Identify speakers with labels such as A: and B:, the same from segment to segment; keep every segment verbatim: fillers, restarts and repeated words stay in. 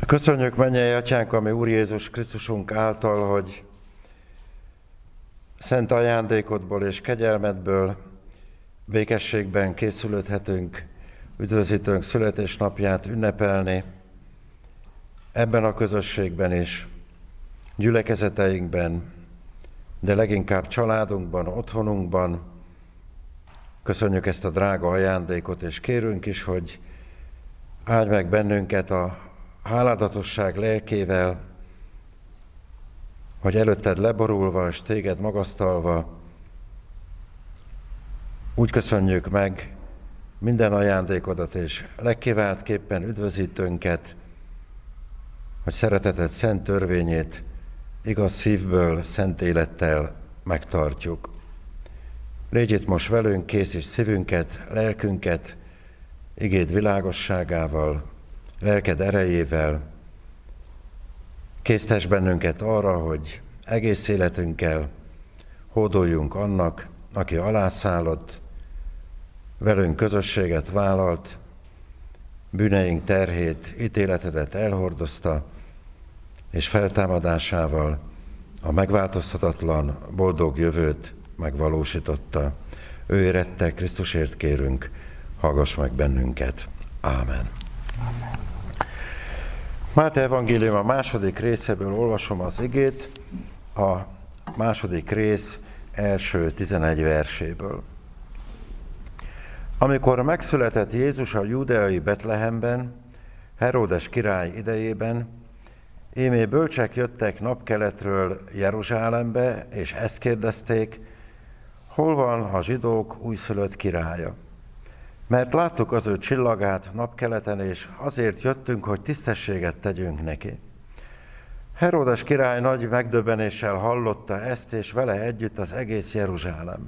A: Köszönjük, mennyei Atyánk, ami Úr Jézus Krisztusunk által, hogy szent ajándékodból és kegyelmedből békességben készülődhetünk üdvözítőnk születésnapját ünnepelni. Ebben a közösségben is, gyülekezeteinkben, de leginkább családunkban, otthonunkban. Köszönjük ezt a drága ajándékot, és kérünk is, hogy áldj meg bennünket a háládatosság lelkével, hogy előtted leborulva és téged magasztalva úgy köszönjük meg minden ajándékodat és legkiváltképpen üdvözítőnket, hogy szereteted szent törvényét igaz szívből, szent élettel megtartjuk. Légy itt most velünk, készíts szívünket, lelkünket, igéd világosságával, lelked erejével, késztess bennünket arra, hogy egész életünkkel hódoljunk annak, aki alászállott, velünk közösséget vállalt, bűneink terhét, ítéletedet elhordozta, és feltámadásával a megváltozhatatlan, boldog jövőt megvalósította. Ő érette, Krisztusért kérünk, hallgass meg bennünket. Ámen.
B: Amen.
A: Máté evangélium a második részéből olvasom az igét, a második rész első tizenegy verséből. Amikor megszületett Jézus a júdeai Betlehemben, Heródes király idejében, íme bölcsek jöttek napkeletről Jeruzsálembe, és ezt kérdezték, hol van a zsidók újszülött királya? Mert láttuk az ő csillagát napkeleten, és azért jöttünk, hogy tisztességet tegyünk neki. Heródes király nagy megdöbbenéssel hallotta ezt, és vele együtt az egész Jeruzsálem.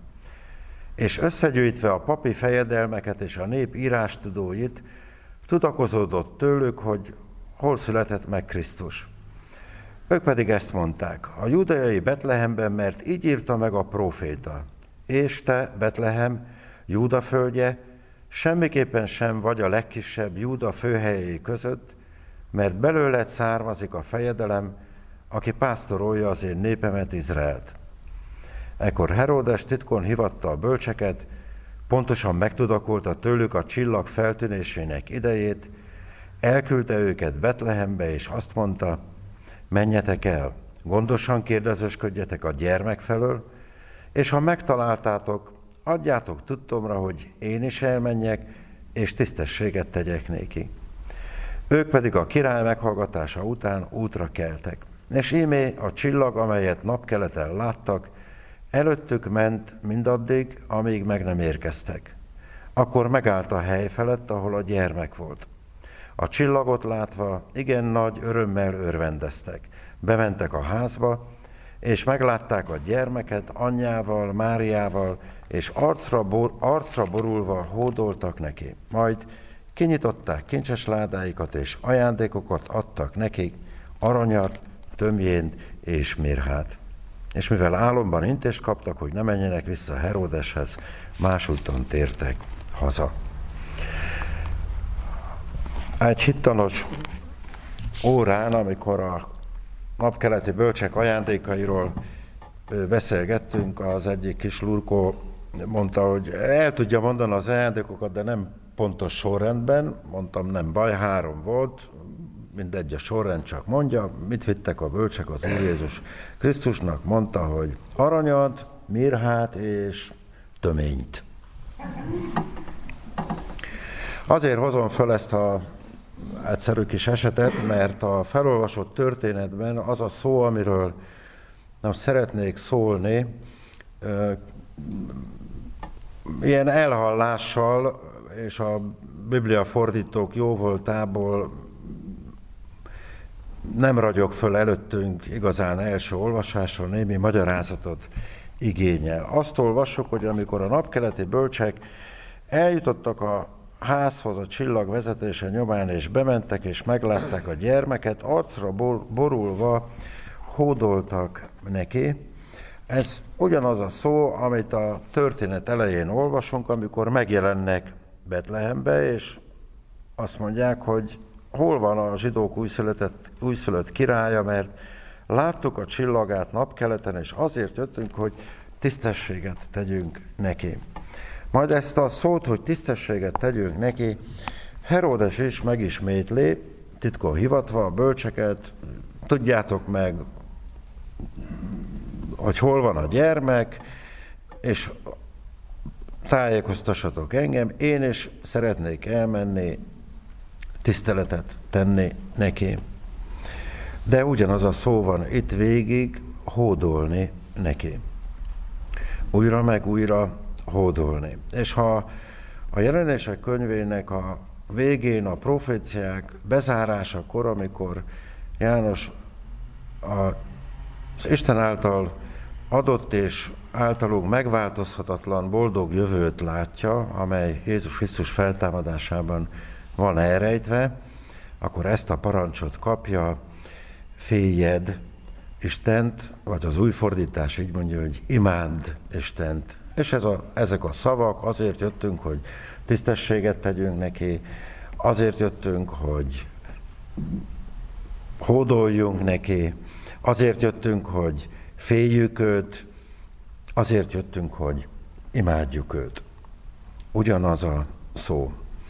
A: És összegyűjtve a papi fejedelmeket és a nép írástudóit, tudakozódott tőlük, hogy hol született meg Krisztus. Ők pedig ezt mondták, a júdeai Betlehemben, mert így írta meg a próféta. És te, Betlehem, Júda földje, semmiképpen sem vagy a legkisebb Júda főhelyei között, mert belőled származik a fejedelem, aki pásztorolja az én népemet, Izraelt. Ekkor Heródes titkon hívatta a bölcseket, pontosan megtudakolta tőlük a csillag feltűnésének idejét, elküldte őket Betlehembe, és azt mondta, menjetek el, gondosan kérdezősködjetek a gyermek felől, és ha megtaláltátok, adjátok tudtomra, hogy én is elmenjek, és tisztességet tegyek néki. Ők pedig a király meghallgatása után útra keltek. És ímé a csillag, amelyet napkeleten láttak, előttük ment mindaddig, amíg meg nem érkeztek. Akkor megállt a hely felett, ahol a gyermek volt. A csillagot látva igen nagy örömmel örvendeztek. Bementek a házba, és meglátták a gyermeket anyjával, Máriával, és arcra, bor, arcra borulva hódoltak neki. Majd kinyitották kincses ládáikat, és ajándékokat adtak nekik, aranyat, tömjént és mirhát. És mivel álomban intést kaptak, hogy ne menjenek vissza Heródeshez, másúton tértek haza. Egy hittanos órán, amikor a napkeleti bölcsek ajándékairól beszélgettünk, az egyik kis lurkó mondta, hogy el tudja mondani az ajándékokat, de nem pontos sorrendben. Mondtam, nem baj, három volt, mindegy a sorrend, csak mondja. Mit vittek a bölcsek az Úr Jézus Krisztusnak? Mondta, hogy aranyat, mirhát és töményt. Azért hozom föl ezt a egyszerű kis esetet, mert a felolvasott történetben az a szó, amiről nem szeretnék szólni, ilyen elhallással, és a Biblia fordítók jóvoltából nem ragyog föl előttünk igazán első olvasásra, némi magyarázatot igényel. Azt olvassuk, hogy amikor a napkeleti bölcsek eljutottak a házhoz a csillag vezetése nyomán, és bementek, és meglátták a gyermeket, arcra borulva hódoltak neki. Ez ugyanaz a szó, amit a történet elején olvasunk, amikor megjelennek Betlehembe, és azt mondják, hogy hol van a zsidók újszületett, újszülött királya, mert láttuk a csillagát napkeleten, és azért jöttünk, hogy tisztességet tegyünk neki. Majd ezt a szót, hogy tisztességet tegyünk neki, Heródes is megismétli, titkon hivatva a bölcseket, tudjátok meg, hogy hol van a gyermek, és tájékoztassatok engem, én is szeretnék elmenni, tiszteletet tenni neki. De ugyanaz a szó van itt végig, hódolni neki. Újra meg újra hódolni. És ha a Jelenések könyvének a végén a proféciák bezárásakor, amikor János az Isten által adott és általunk megváltozhatatlan boldog jövőt látja, amely Jézus Krisztus feltámadásában van elrejtve, akkor ezt a parancsot kapja, féljed Istent, vagy az új fordítás így mondja, hogy imádd Istent. És ez a, ezek a szavak, azért jöttünk, hogy tisztességet tegyünk neki, azért jöttünk, hogy hódoljunk neki, azért jöttünk, hogy féljük őt, azért jöttünk, hogy imádjuk őt. Ugyanaz a szó.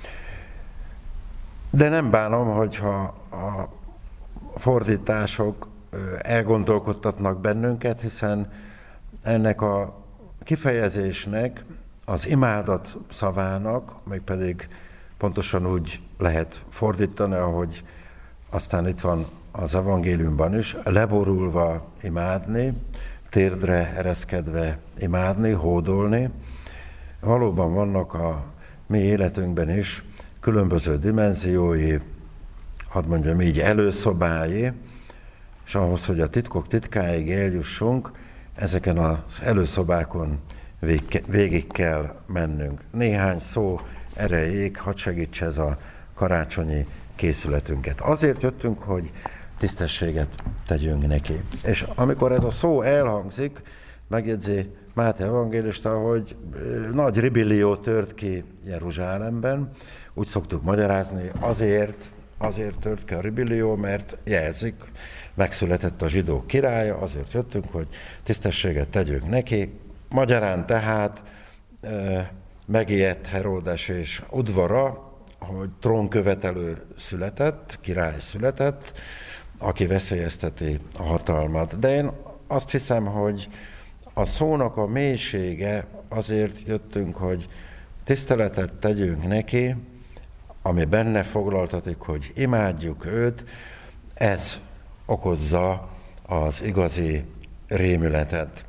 A: De nem bánom, hogyha a fordítások elgondolkodtatnak bennünket, hiszen ennek a kifejezésnek, az imádat szavának, még pedig pontosan úgy lehet fordítani, ahogy aztán itt van az evangéliumban is, leborulva imádni, térdre ereszkedve imádni, hódolni. Valóban vannak a mi életünkben is különböző dimenziói, hadd mondjam így, előszobái, és ahhoz, hogy a titkok titkáig eljussunk, ezeken az előszobákon végig kell mennünk. Néhány szó erejéig hadd segíts ez a karácsonyi készületünket. Azért jöttünk, hogy tisztességet tegyünk neki. És amikor ez a szó elhangzik, megjegyzi Máté evangélista, hogy nagy ribillió tört ki Jeruzsálemben. Úgy szoktuk magyarázni, azért, azért tört ki a ribillió, mert jelzik, megszületett a zsidók királya, azért jöttünk, hogy tisztességet tegyünk neki. Magyarán tehát e, megijedt Heródes és udvara, hogy trónkövetelő született, király született, aki veszélyezteti a hatalmat. De én azt hiszem, hogy a szónak a mélysége, azért jöttünk, hogy tiszteletet tegyünk neki, ami benne foglaltatik, hogy imádjuk őt, ez okozza az igazi rémületet.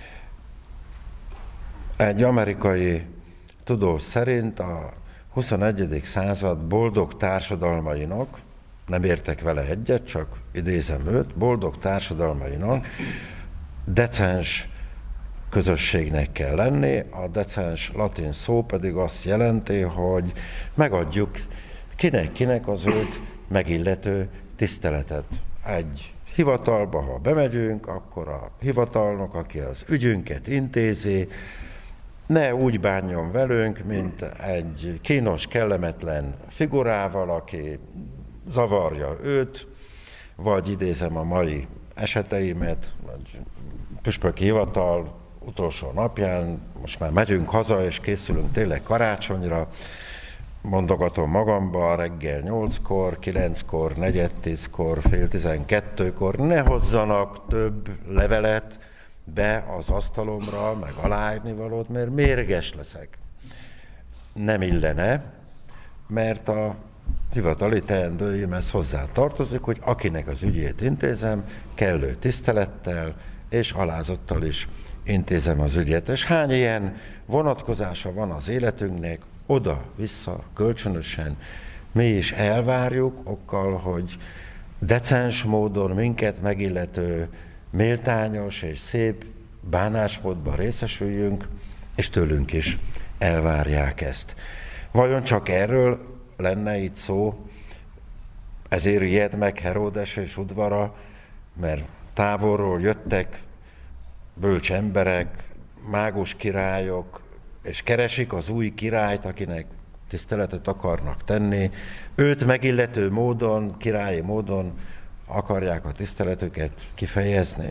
A: Egy amerikai tudós szerint a huszonegyedik század boldog társadalmainak, nem értek vele egyet, csak idézem őt, boldog társadalmainak decens közösségnek kell lenni. A decens latin szó pedig azt jelenti, hogy megadjuk kinek-kinek az őt megillető tiszteletet. Egy hivatalba, ha bemegyünk, akkor a hivatalnok, aki az ügyünket intézi, ne úgy bánjon velünk, mint egy kínos, kellemetlen figurával, aki zavarja őt, vagy idézem a mai eseteimet, vagy püspöki hivatal utolsó napján, most már megyünk haza, és készülünk tényleg karácsonyra, mondogatom magamba reggel nyolckor, kilenckor, negyed tízkor, fél tizenkettőkor, ne hozzanak több levelet be az asztalomra, meg aláírnivalót, mert mérges leszek. Nem illene, mert a hivatali teendőimhez hozzá tartozik, hogy akinek az ügyét intézem, kellő tisztelettel és alázattal is intézem az ügyet. És hány ilyen vonatkozása van az életünknek, oda-vissza, kölcsönösen, mi is elvárjuk okkal, hogy decens módon minket megillető, méltányos és szép bánásmódban részesüljünk, és tőlünk is elvárják ezt. Vajon csak erről lenne itt szó? Ezért ijed meg Heródes és udvara, mert távolról jöttek bölcs emberek, mágus királyok, és keresik az új királyt, akinek tiszteletet akarnak tenni, őt megillető módon, királyi módon akarják a tiszteletüket kifejezni?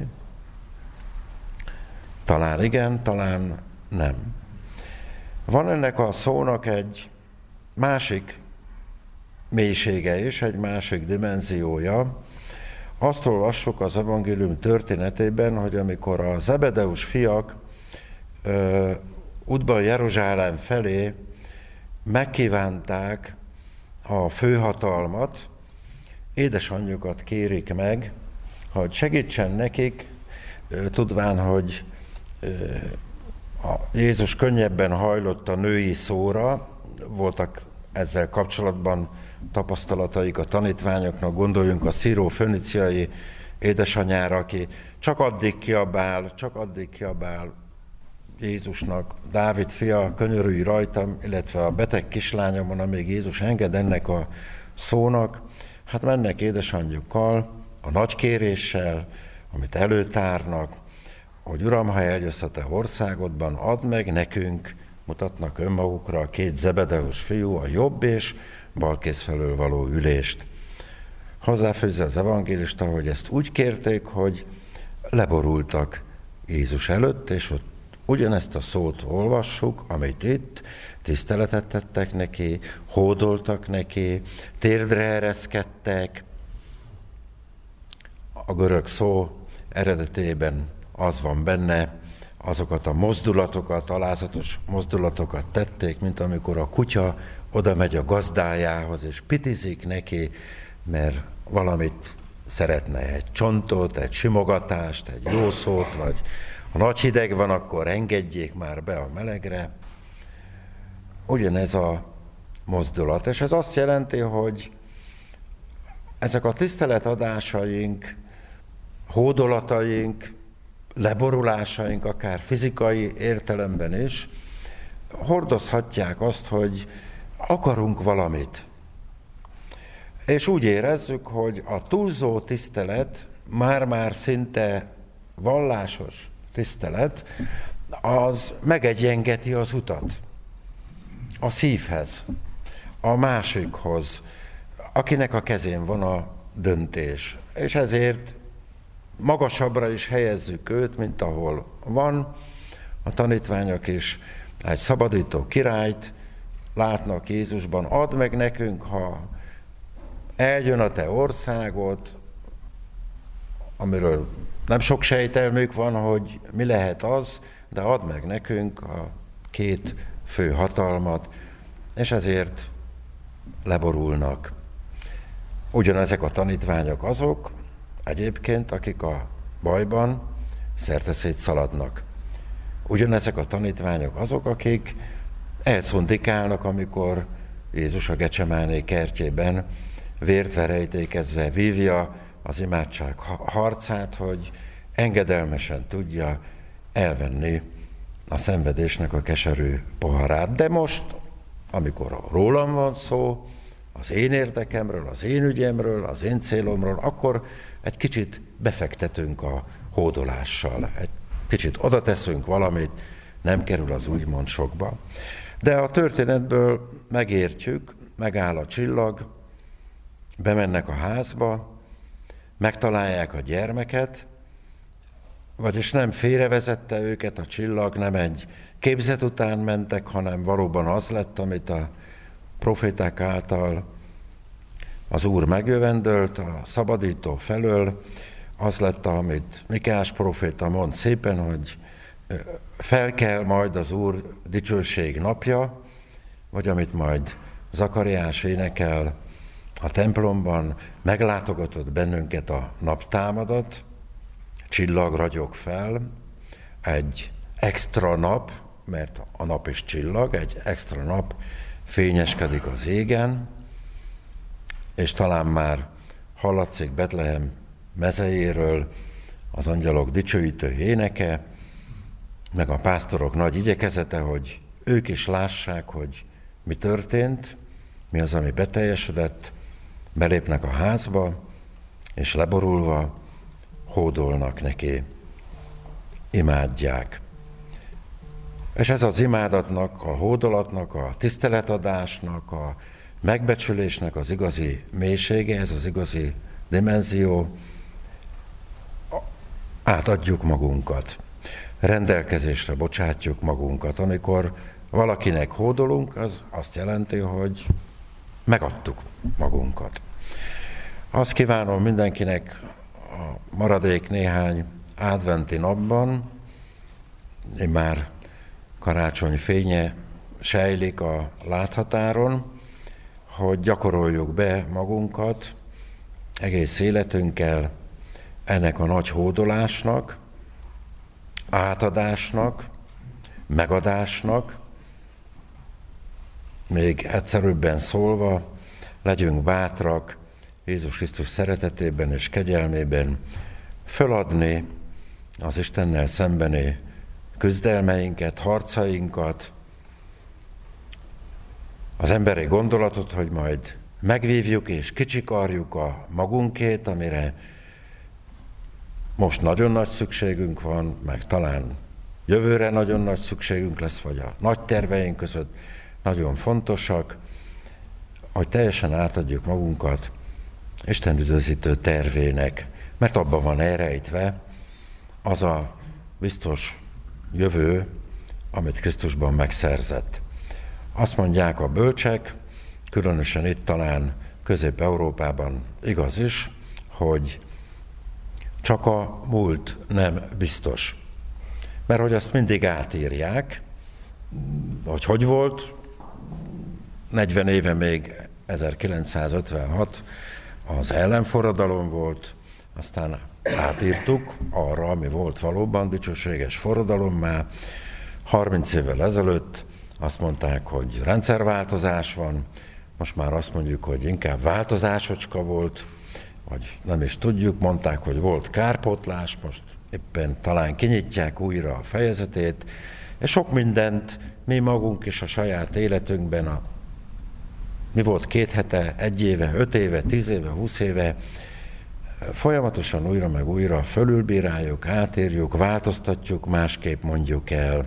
A: Talán igen, talán nem. Van ennek a szónak egy másik mélysége is, egy másik dimenziója. Azt olvassuk az evangélium történetében, hogy amikor a Zebedeus fiak ö, útban Jeruzsálem felé megkívánták a főhatalmat, édesanyjukat kérik meg, hogy segítsen nekik, tudván, hogy a Jézus könnyebben hajlott a női szóra, voltak ezzel kapcsolatban tapasztalataik a tanítványoknak, gondoljunk a szíró-föniciai édesanyára, aki csak addig kiabál, csak addig kiabál Jézusnak, Dávid fia, könyörülj rajtam, illetve a beteg kislányomon, amíg Jézus enged ennek a szónak, hát mennek édesanyjukkal, a nagy kéréssel, amit előtárnak, hogy Uram, ha eljössz a te országodban, add meg nekünk, mutatnak önmagukra a két Zebedeus fiú, a jobb és balkész felől való ülést. Hozzáfűzze az evangélista, hogy ezt úgy kérték, hogy leborultak Jézus előtt, és ott ugyanezt a szót olvassuk, amit itt, tiszteletet tettek neki, hódoltak neki, térdre ereszkedtek. A görög szó eredetében az van benne, azokat a mozdulatokat, alázatos mozdulatokat tették, mint amikor a kutya oda megy a gazdájához, és pitizik neki, mert valamit szeretne, egy csontot, egy simogatást, egy jó szót, vagy ha nagy hideg van, akkor engedjék már be a melegre. Ugyanez a mozdulat. És ez azt jelenti, hogy ezek a tiszteletadásaink, hódolataink, leborulásaink, akár fizikai értelemben is, hordozhatják azt, hogy akarunk valamit. És úgy érezzük, hogy a túlzó tisztelet, már-már szinte vallásos tisztelet, az megegyengeti az utat a szívhez, a másikhoz, akinek a kezén van a döntés. És ezért magasabbra is helyezzük őt, mint ahol van. A tanítványok is egy szabadító királyt látnak Jézusban. Add meg nekünk, ha eljön a te országod, amiről nem sok sejtelmük van, hogy mi lehet az, de add meg nekünk a két fő hatalmat, és ezért leborulnak. Ugyanezek a tanítványok azok, egyébként, akik a bajban szerteszét szaladnak. Ugyanezek a tanítványok azok, akik elszundikálnak, amikor Jézus a Gecsemáné kertjében vért verejtékezve vívja az imádság harcát, hogy engedelmesen tudja elvenni a szenvedésnek a keserű poharát. De most, amikor rólam van szó, az én érdekemről, az én ügyemről, az én célomról, akkor egy kicsit befektetünk a hódolással, egy kicsit oda teszünk valamit, nem kerül az úgymond sokba. De a történetből megértjük, megáll a csillag, bemennek a házba, megtalálják a gyermeket, vagyis nem félrevezette őket a csillag, nem egy képzet után mentek, hanem valóban az lett, amit a proféták által az Úr megjövendölt, a szabadító felől, az lett, amit Mikeás proféta mond szépen, hogy fel kell majd az Úr dicsőség napja, vagy amit majd Zakariás énekel a templomban, meglátogatott bennünket a naptámadat, csillag ragyog fel, egy extra nap, mert a nap is csillag, egy extra nap fényeskedik az égen, és talán már hallatszik Betlehem mezejéről az angyalok dicsőítő éneke, meg a pásztorok nagy igyekezete, hogy ők is lássák, hogy mi történt, mi az, ami beteljesedett, belépnek a házba, és leborulva hódolnak neki, imádják. És ez az imádatnak, a hódolatnak, a tiszteletadásnak, a megbecsülésnek az igazi mélysége, ez az igazi dimenzió, átadjuk magunkat, rendelkezésre bocsátjuk magunkat. Amikor valakinek hódolunk, az azt jelenti, hogy megadtuk magunkat. Azt kívánom mindenkinek a maradék néhány adventi napban, én már karácsony fénye sejlik a láthatáron, hogy gyakoroljuk be magunkat egész életünkkel ennek a nagy hódolásnak, átadásnak, megadásnak, még egyszerűbben szólva, legyünk bátrak Jézus Krisztus szeretetében és kegyelmében föladni az Istennel szembeni küzdelmeinket, harcainkat, az emberi gondolatot, hogy majd megvívjuk és kicsikarjuk a magunkét, amire most nagyon nagy szükségünk van, meg talán jövőre nagyon nagy szükségünk lesz, vagy a nagy terveink között nagyon fontosak, hogy teljesen átadjuk magunkat Isten üdvözítő tervének, mert abban van elrejtve az a biztos jövő, amit Krisztusban megszerzett. Azt mondják a bölcsek, különösen itt talán Közép-Európában igaz is, hogy csak a múlt nem biztos. Mert hogy azt mindig átírják, hogy hogy volt, negyven éve még ezerkilencszázötvenhat az ellenforradalom volt, aztán átírtuk arra, ami volt valóban dicsőséges forradalommá. harminc évvel ezelőtt azt mondták, hogy rendszerváltozás van, most már azt mondjuk, hogy inkább változásocska volt, vagy nem is tudjuk, mondták, hogy volt kárpótlás, most éppen talán kinyitják újra a fejezetét, és sok mindent mi magunk is a saját életünkben, a, mi volt két hete, egy éve, öt éve, tíz éve, húsz éve, folyamatosan újra meg újra fölülbíráljuk, átírjuk, változtatjuk, másképp mondjuk el.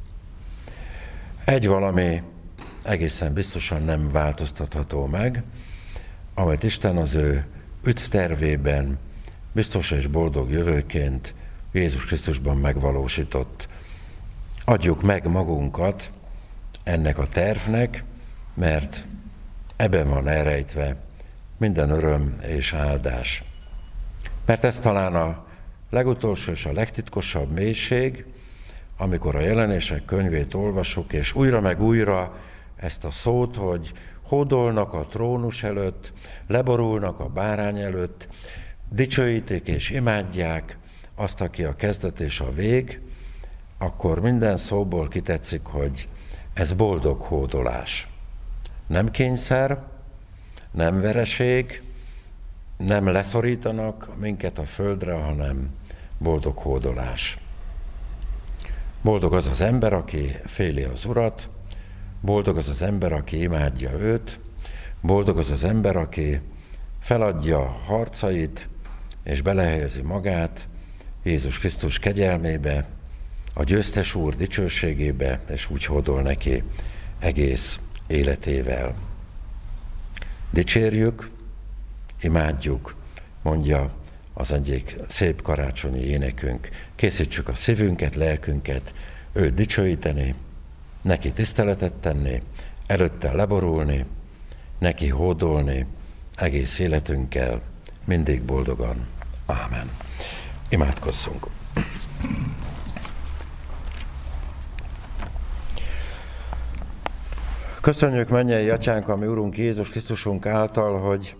A: Egy valami egészen biztosan nem változtatható meg, amit Isten az ő üdvtervében biztos és boldog jövőként Jézus Krisztusban megvalósított. Adjuk meg magunkat ennek a tervnek, mert ebben van elrejtve minden öröm és áldás. Mert ez talán a legutolsó és a legtitkosabb mélység, amikor a Jelenések könyvét olvasok, és újra meg újra ezt a szót, hogy hódolnak a trónus előtt, leborulnak a bárány előtt, dicsőítik és imádják azt, aki a kezdet és a vég, akkor minden szóból kitetszik, hogy ez boldog hódolás. Nem kényszer, nem vereség, nem leszorítanak minket a földre, hanem boldog hódolás. Boldog az az ember, aki féli az Urat, boldog az az ember, aki imádja őt, boldog az az ember, aki feladja harcait, és belehelyezi magát Jézus Krisztus kegyelmébe, a győztes Úr dicsőségébe, és úgy hódol neki egész életével. Dicsérjük, imádjuk, mondja az egyik szép karácsonyi énekünk. Készítsük a szívünket, lelkünket őt dicsőíteni, neki tiszteletet tenni, előtte leborulni, neki hódolni egész életünkkel, mindig boldogan. Ámen. Imádkozzunk. Köszönjük, mennyei Atyánk, a mi Urunk Jézus Krisztusunk által, hogy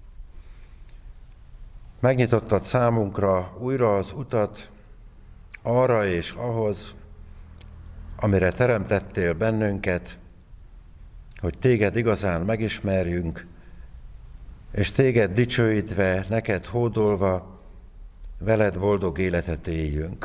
A: megnyitottad számunkra újra az utat arra és ahhoz, amire teremtettél bennünket, hogy téged igazán megismerjünk, és téged dicsőítve, neked hódolva, veled boldog életet éljünk.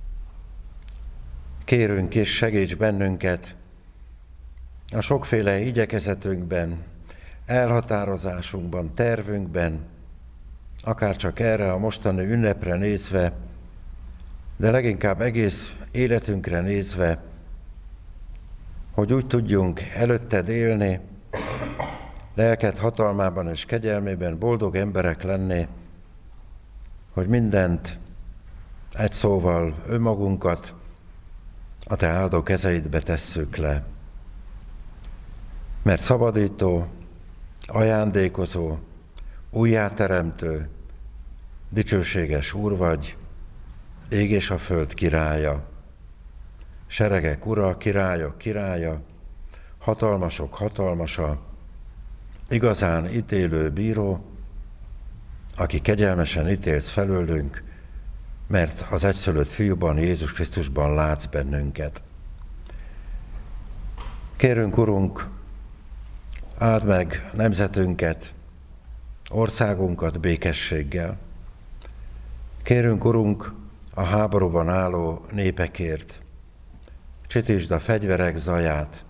A: Kérünk és segíts bennünket a sokféle igyekezetünkben, elhatározásunkban, tervünkben, akár csak erre a mostani ünnepre nézve, de leginkább egész életünkre nézve, hogy úgy tudjunk előtted élni, lelked hatalmában és kegyelmében boldog emberek lenni, hogy mindent, egy szóval önmagunkat a te áldó kezeidbe tesszük le. Mert szabadító, ajándékozó, újjáteremtő, dicsőséges Úr vagy, ég és a föld királya, seregek ura, királyok királya, hatalmasok hatalmasa, igazán ítélő bíró, aki kegyelmesen ítélsz felőlünk, mert az egyszülött fiúban, Jézus Krisztusban látsz bennünket. Kérünk, Urunk, áld meg nemzetünket, országunkat békességgel. Kérünk, Urunk, a háborúban álló népekért. Csitítsd a fegyverek zaját,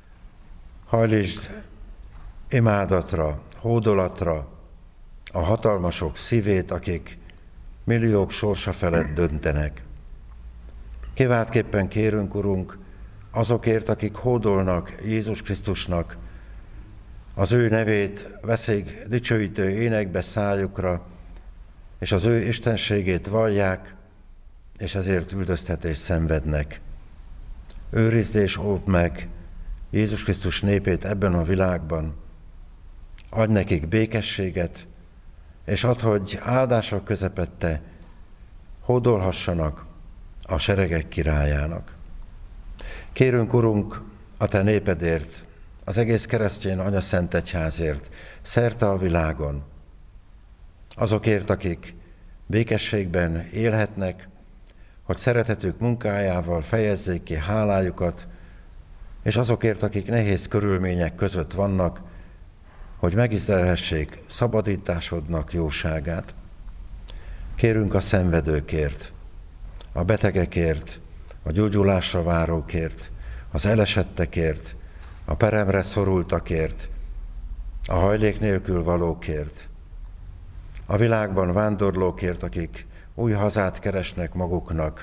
A: hajlítsd imádatra, hódolatra a hatalmasok szívét, akik milliók sorsa felett döntenek. Kiváltképpen kérünk, Urunk, azokért, akik hódolnak Jézus Krisztusnak, az ő nevét veszik dicsőítő énekbe szájukra, és az ő istenségét vallják, és ezért üldöztetést szenvednek. Őrizd és óvd meg Jézus Krisztus népét ebben a világban, adj nekik békességet, és add, hogy áldások közepette hódolhassanak a seregek királyának. Kérünk, Urunk, a te népedért, az egész keresztény Anyaszent Egyházért, szerte a világon, azokért, akik békességben élhetnek, hogy szeretetük munkájával fejezzék ki hálájukat, és azokért, akik nehéz körülmények között vannak, hogy megízlelhessék szabadításodnak jóságát. Kérünk a szenvedőkért, a betegekért, a gyógyulásra várókért, az elesettekért, a peremre szorultakért, a hajlék nélkül valókért, a világban vándorlókért, akik új hazát keresnek maguknak.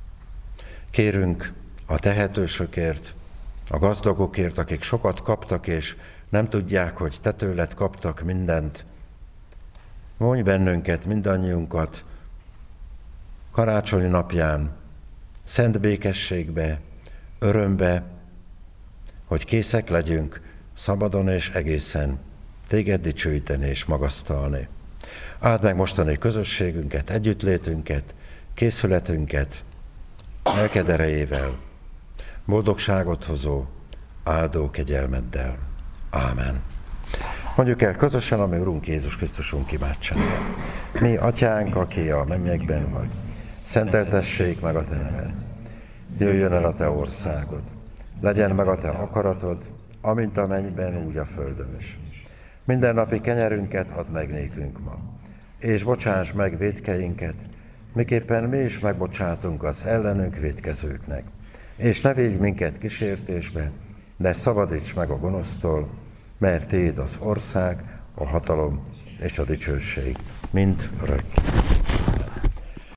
A: Kérünk a tehetősökért, a gazdagokért, akik sokat kaptak, és nem tudják, hogy te tőled kaptak mindent. Vonj bennünket, mindannyiunkat karácsony napján, szent békességbe, örömbe, hogy készek legyünk szabadon és egészen téged dicsőíteni és magasztalni. Áld meg mostani közösségünket, együttlétünket, készületünket, lelked erejével, boldogságot hozó, áldó kegyelmeddel. Ámen. Mondjuk el közösen a mi Urunk Jézus Krisztusunk imádságát. Mi, Atyánk, aki a mennyekben vagy, szenteltessék meg a te neved. Jöjjön el a te országod. Legyen meg a te akaratod, amint a mennyben, úgy a földön is. Mindennapi kenyerünket add meg nékünk ma, és bocsáss meg vétkeinket, miképpen mi is megbocsátunk az ellenünk vétkezőknek. És ne védj minket kísértésbe, de szabadíts meg a gonosztól, mert tiéd az ország, a hatalom és a dicsőség, mind örökké.